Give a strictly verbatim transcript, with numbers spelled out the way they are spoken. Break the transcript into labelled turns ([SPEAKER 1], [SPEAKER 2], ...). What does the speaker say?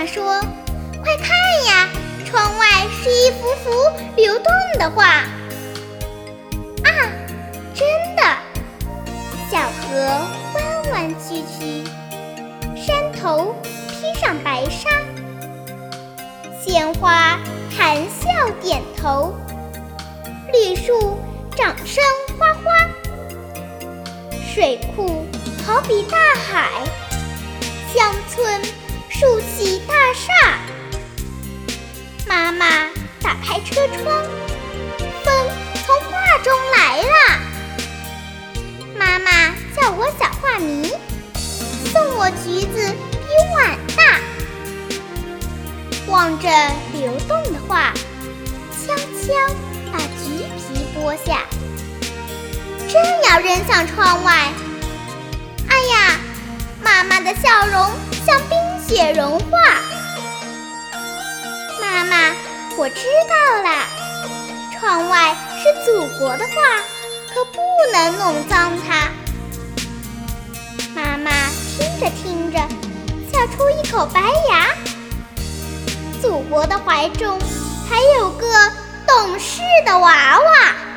[SPEAKER 1] 说：“快看呀，窗外是一幅幅流动的画。”啊，真的！小河弯弯曲曲，山头披上白纱，鲜花谈笑点头，绿树掌声哗哗，水库好比大海，乡村竖起大厦。妈妈打开车窗，风从画中来了。妈妈叫我小画迷，送我橘子比碗大。望着流动的画，悄悄把橘皮剥下，正要扔向窗外。哎呀，妈妈的笑容像冰雪融化。妈妈，我知道了，窗外是祖国的画，可不能弄脏它。妈妈听着听着，笑出一口白牙。祖国的怀中还有个懂事的娃娃。